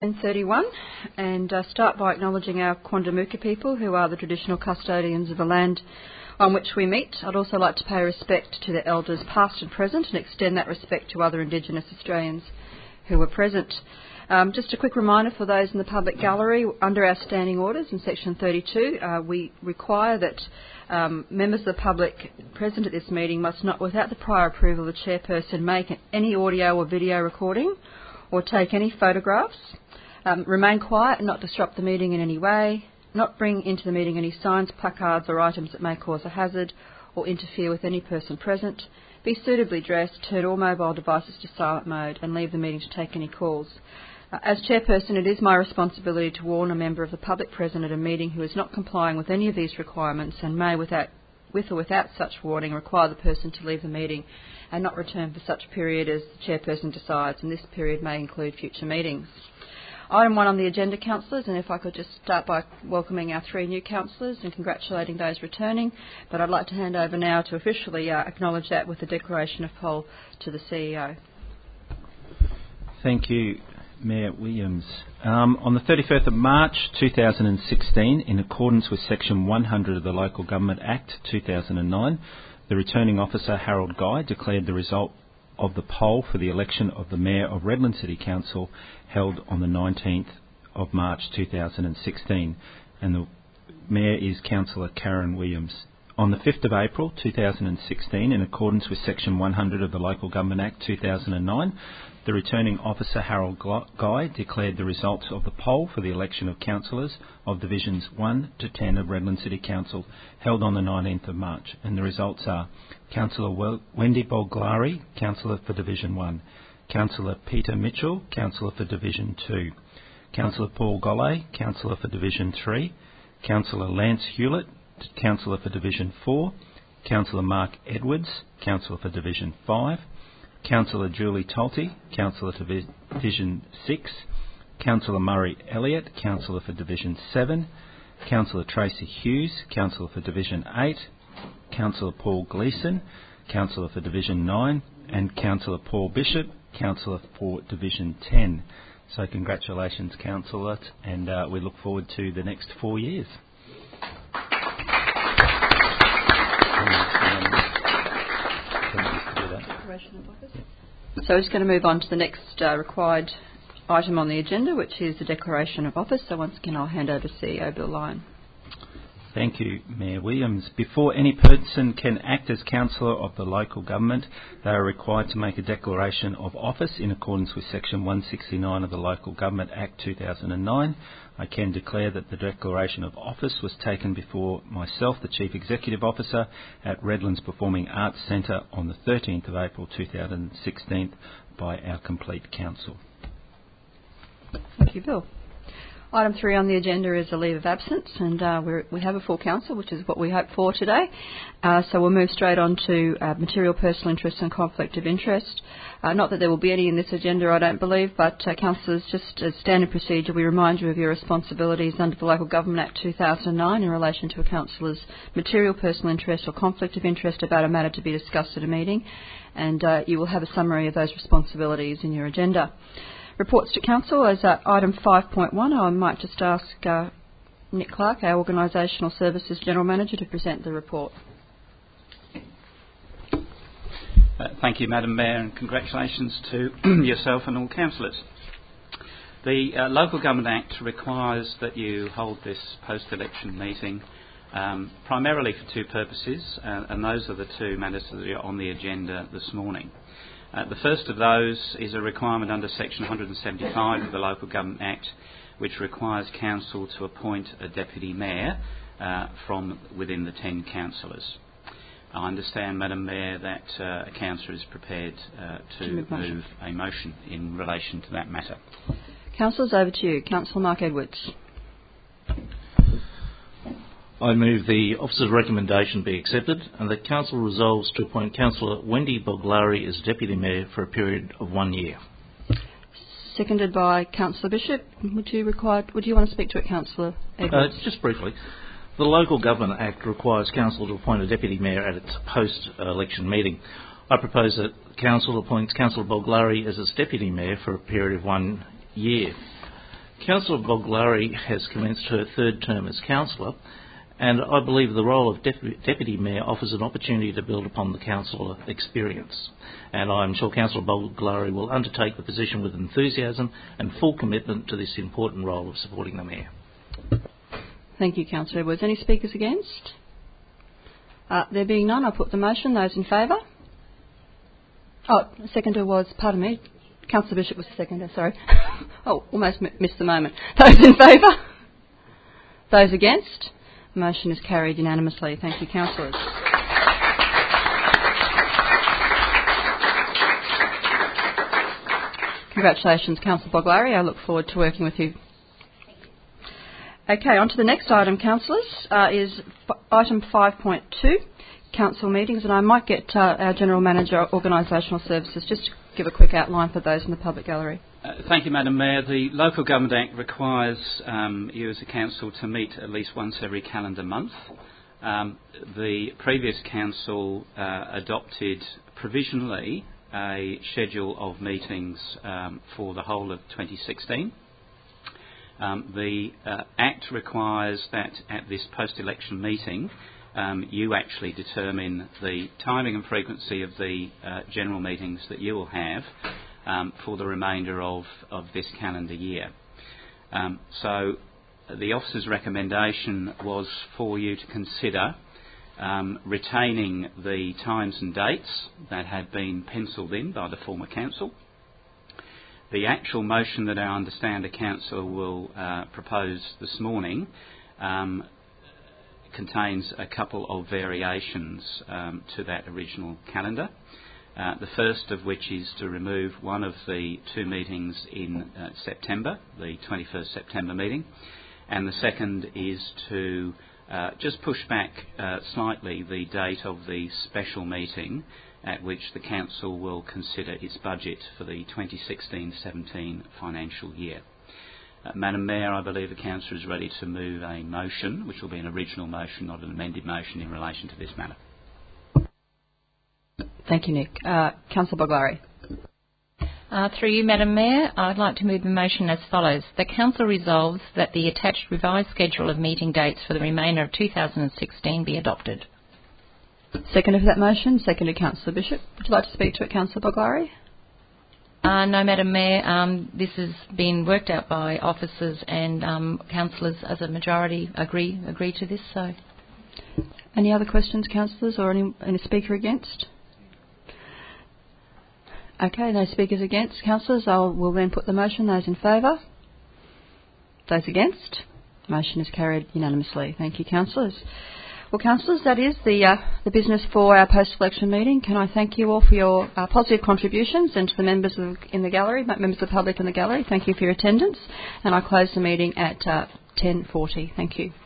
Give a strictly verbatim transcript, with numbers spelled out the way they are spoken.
ten thirty-one, and uh, start by acknowledging our Quandamooka people, who are the traditional custodians of the land on which we meet. I'd also like to pay respect to the elders past and present and extend that respect to other Indigenous Australians who are present. Um, just a quick reminder for those in the public gallery, under our standing orders in section thirty-two, uh, we require that um, members of the public present at this meeting must not, without the prior approval of the chairperson, make any audio or video recording or take any photographs, um, remain quiet and not disrupt the meeting in any way, not bring into the meeting any signs, placards or items that may cause a hazard or interfere with any person present, be suitably dressed, turn all mobile devices to silent mode and leave the meeting to take any calls. Uh, as chairperson, it is my responsibility to warn a member of the public present at a meeting who is not complying with any of these requirements and may, without, with or without such warning, require the person to leave the meeting and not return for such period as the chairperson decides, and this period may include future meetings. Item one on the agenda, councillors, and if I could just start by welcoming our three new councillors and congratulating those returning, but I'd like to hand over now to officially uh, acknowledge that with the declaration of poll to the C E O. Thank you, Mayor Williams. Um, on the thirty-first of March two thousand sixteen, in accordance with Section one hundred of the Local Government Act two thousand nine, the returning officer, Harold Guy, declared the result of the poll for the election of the Mayor of Redland City Council held on the nineteenth of March two thousand sixteen, and the Mayor is Councillor Karen Williams. On the fifth of April two thousand sixteen, in accordance with Section one hundred of the Local Government Act two thousand nine, the returning officer, Harold Guy, declared the results of the poll for the election of councillors of Divisions one to ten of Redland City Council held on the nineteenth of March, and the results are Councillor Wendy Bolglari, Councillor for Division one, Councillor Peter Mitchell, Councillor for Division two, Councillor Paul Gollay, Councillor for Division three, Councillor Lance Hewlett, Councillor for Division four, Councillor Mark Edwards, Councillor for Division five, Councillor Julie Tolte, Councillor for Division six, Councillor Murray Elliott, Councillor for Division seven, Councillor Tracy Hughes, Councillor for Division eight, Councillor Paul Gleeson, Councillor for Division nine, and Councillor Paul Bishop, Councillor for Division ten. So congratulations, Councillor, and uh, we look forward to the next four years. So we're just going to move on to the next uh, required item on the agenda, which is the declaration of office. So once again, I'll hand over to C E O Bill Lyon. Thank you, Mayor Williams. Before any person can act as councillor of the local government, they are required to make a declaration of office in accordance with Section one sixty-nine of the Local Government Act two thousand nine. I can declare that the declaration of office was taken before myself, the Chief Executive Officer, at Redlands Performing Arts Centre on the thirteenth of April two thousand sixteen by our complete council. Thank you, Bill. Item three on the agenda is a leave of absence, and uh, we're, we have a full council, which is what we hope for today. Uh, so we'll move straight on to uh, material personal interest and conflict of interest. Uh, not that there will be any in this agenda, I don't believe, but uh, councillors, just as standard procedure, we remind you of your responsibilities under the Local Government Act two thousand nine in relation to a councillor's material personal interest or conflict of interest about a matter to be discussed at a meeting, and uh, you will have a summary of those responsibilities in your agenda. Reports to Council as uh, item five point one. I might just ask uh, Nick Clark, our Organisational Services General Manager, to present the report. Uh, thank you, Madam Mayor, and congratulations to yourself and all councillors. The uh, Local Government Act requires that you hold this post-election meeting um, primarily for two purposes, uh, and those are the two matters that are on the agenda this morning. Uh, the first of those is a requirement under Section one hundred seventy-five of the Local Government Act, which requires Council to appoint a Deputy Mayor uh, from within the ten councillors. I understand, Madam Mayor, that uh, a councillor is prepared uh, to move, move a motion in relation to that matter. Councillors, over to you. Councillor Mark Edwards. I move the officer's recommendation be accepted and that Council resolves to appoint Councillor Wendy Bolglari as Deputy Mayor for a period of one year. Seconded by Councillor Bishop. Would you require? Would you want to speak to it, Councillor Edwards? Uh, just briefly. The Local Government Act requires Council to appoint a Deputy Mayor at its post-election meeting. I propose that Council appoints Councillor Bolglari as its Deputy Mayor for a period of one year. Councillor Boglari has commenced her third term as councillor, and I believe the role of Dep- Deputy Mayor offers an opportunity to build upon the councillor experience. And I'm sure Councillor Boglari will undertake the position with enthusiasm and full commitment to this important role of supporting the Mayor. Thank you, Councillor Edwards. Any speakers against? Uh, there being none, I'll put the motion. Those in favour? Oh, the seconder was, pardon me, Councillor Bishop was the seconder, sorry. oh, almost m- missed the moment. Those in favour? Those against? The motion is carried unanimously. Thank you, councillors. Congratulations, Councillor Boglari. I look forward to working with you. Okay, on to the next item, councillors, uh, is f- item five point two, council meetings, and I might get uh, our General Manager, Organisational Services, just to give a quick outline for those in the public gallery. Uh, thank you, Madam Mayor. The Local Government Act requires um, you as a council to meet at least once every calendar month. Um, the previous council uh, adopted provisionally a schedule of meetings um, for the whole of twenty sixteen. Um, the uh, Act requires that at this post-election meeting um, you actually determine the timing and frequency of the uh, general meetings that you will have um, for the remainder of, of this calendar year. Um, so the officer's recommendation was for you to consider um, retaining the times and dates that had been pencilled in by the former council. The actual motion that I understand the council will uh, propose this morning um, contains a couple of variations um, to that original calendar. Uh, the first of which is to remove one of the two meetings in uh, September, the twenty-first September meeting, and the second is to uh, just push back uh, slightly the date of the special meeting at which the council will consider its budget for the twenty sixteen seventeen financial year. Uh, Madam Mayor, I believe the council is ready to move a motion, which will be an original motion, not an amended motion, in relation to this matter. Thank you, Nick. Uh, Councillor Boglari. Uh, through you, Madam Mayor, I'd like to move the motion as follows. The Council resolves that the attached revised schedule of meeting dates for the remainder of two thousand sixteen be adopted. Seconder for that motion, seconded Councillor Bishop. Would you like to speak to it, Councillor Boglari? Uh, no, Madam Mayor, um, this has been worked out by officers and um, councillors as a majority agree agree to this. So, any other questions, councillors, or any, any speaker against? Okay, no speakers against. Councillors, I will then put the motion. Those in favour? Those against? Motion is carried unanimously. Thank you, councillors. Well, councillors, that is the uh, the business for our post-election meeting. Can I thank you all for your uh, positive contributions, and to the members of, in the gallery, members of the public in the gallery, thank you for your attendance. And I close the meeting at uh, ten forty. Thank you.